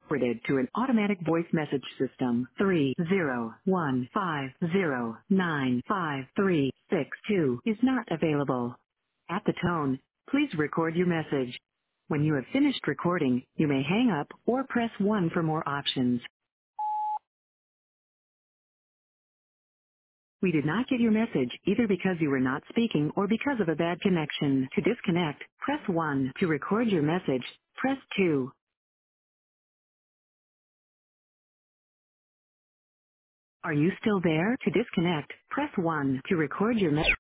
forwarded to an automatic voice message system. 301509536 is not available. At the tone, please record your message. When you have finished recording, you may hang up or press 1 for more options. We did not get your message either because you were not speaking or because of a bad connection. To disconnect, press 1. To record your message, press 2. Are you still there? To disconnect, press 1. To record your message.